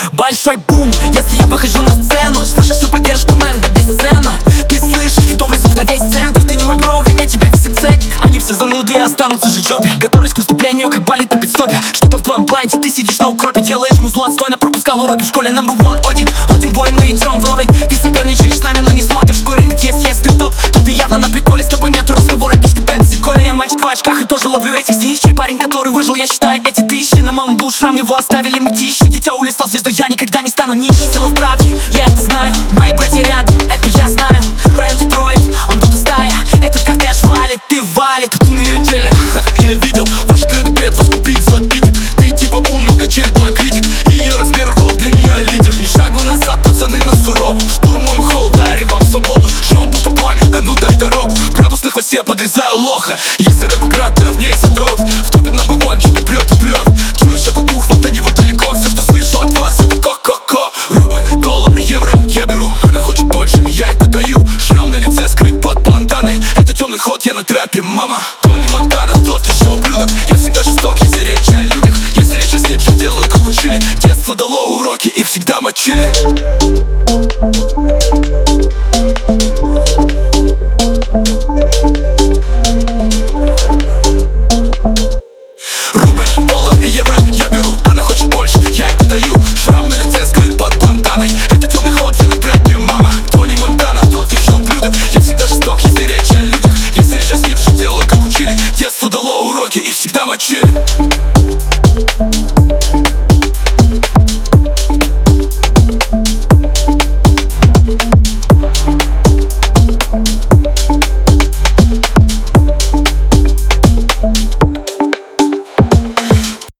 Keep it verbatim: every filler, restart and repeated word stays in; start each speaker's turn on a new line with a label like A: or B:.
A: большой бум. Если я выхожу на сцену, слышишь всю поддержку, мэн, здесь сцена. Ты слышишь добрый звук на весь центр. Ты не мой бро, меня тебя все ценят. Они все зануды и останутся же в жопе. Готовлюсь к выступлению, как балит на пидстопе. Что-то в твоем плане, ты сидишь на укропе. Делаешь музло отстойно, пропускал уроки в школе. Number one, один, один бой, мы идем в лобби. Ты соперничаешь с нами, но не смотришь в корень. Есть, есть, ты топ, то ты явно на приколе. С тобой нет разговора, пичка пенси. Коля, я мальчик в очках и тоже ловлю этих синичий. Парень, который выжил, я считаю эти тысячи. На моем был шрам, его оставили мытищи. Дитя улистал звездой, я никогда не стану нищим. Сила в правде, я это знаю. Мои братья рядом, это я знаю. Район Детройт, он тут стая. Этот кортеж валит, ты валит. Тут на неделе, я видел ваш предупред, вас купить за бит. Ты типа умный, качает мой критик. И я размер рот, для меня лидер. Ни шагу назад, пацаны на суров. Штурмуем холл, дарим вам свободу. Жмем будто пламя, да ну дай дорогу. Градус на хвосте, подрезаю лоха. Если рэп град, то в ней задрот. В топе number one, что-то прет и прет. Чуешь этот дух, вот они вот далеко. Все, что слышу от вас, это ко-ко-ко. Рубль, доллар, евро, я беру. Она хочет больше, я это даю. Шрам на лице скрыт под банданой. Это темный ход, я на трэпе, мама. Тони Монтана, тот еще ублюдок. Я всегда жесток, если речь о людях. Если речь о снег, делаю как учили. Детство дало уроки и всегда мочили.